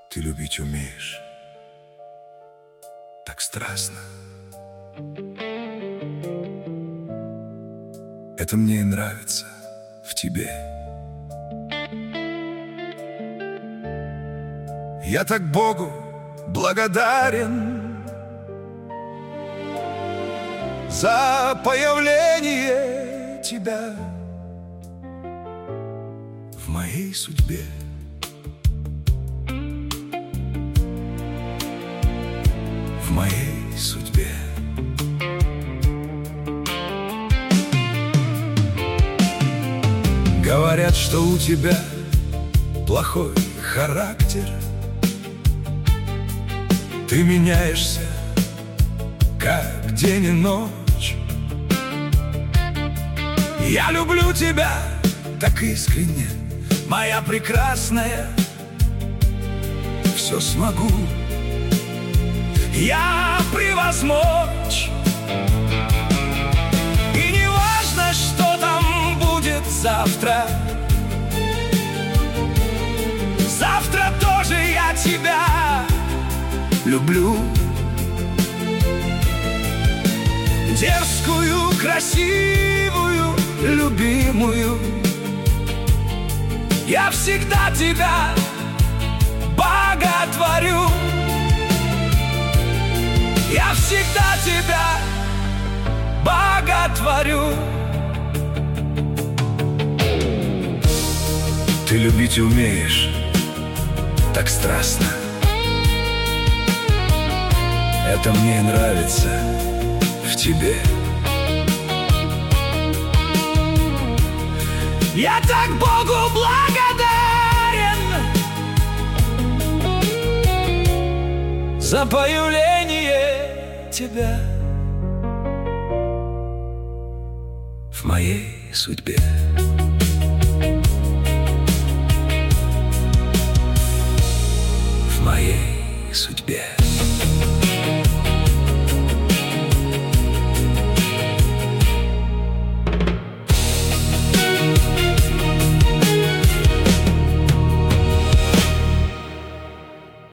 Ты любить умеешь так страстно. Это мне и нравится в тебе. Я так Богу благодарен за появление тебя в моей судьбе. В моей судьбе. Говорят, что у тебя плохой характер. Ты меняешься, как день и ночь. Я люблю тебя так искренне, моя прекрасная. Все смогу я превозмочь. И не важно, что там будет завтра. Завтра тоже я тебя люблю. Дерзкую, красивую, любимую. Я всегда тебя боготворю. Я всегда тебя боготворю. Ты любить умеешь так страстно. Это мне нравится в тебе. Я так Богу благодарен за появление тебя в моей судьбе. В моей судьбе.